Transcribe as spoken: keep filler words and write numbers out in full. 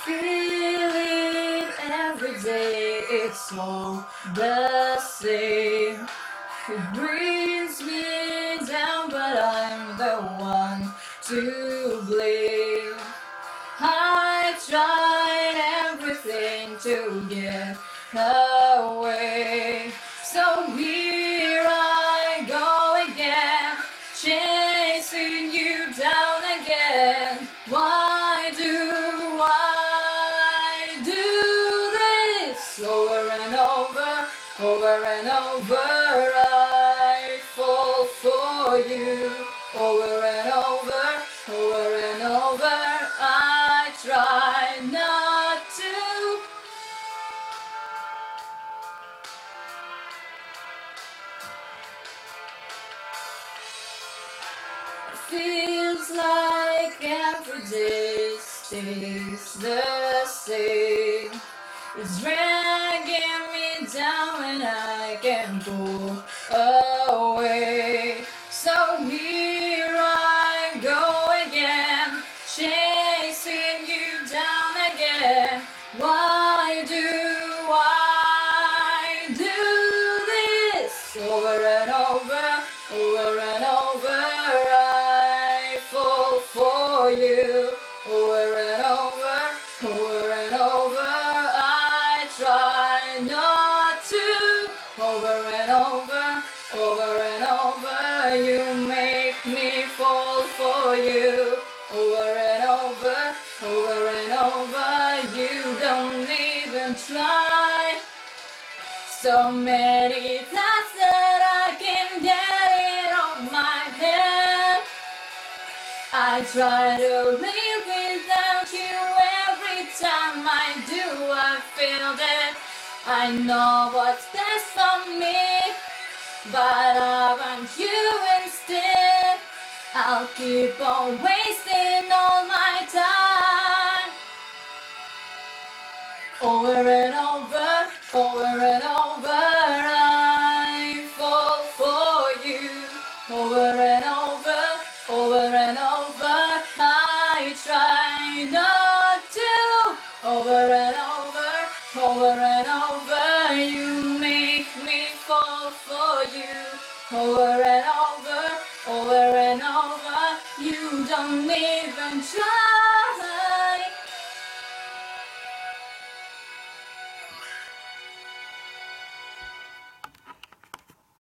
feel it every day, it's all the same. It brings me down, but I'm the one to blame. I tried everything to get away, so here I go again, chasing you down again. Why do I do this over and over, over and over? I fall for you over and over, over and over. I try not to. Feels like every day stays the same. It's dragging me down and I can't pull away. So here I go again, chasing you down again. Why do I do this over and over, over and over? I fall for you over and over, over and over. I try not to, over and over, over and over. You make me fall for you over and over, over and over. You don't even try. So many thoughts that I can get it off my head. I try to live without you. Every time I do, I feel that I know what's best for me, but I want you instead. I'll keep on wasting all my time over and over, over and over. I fall for you over and over, over and over. I try not to, over and over.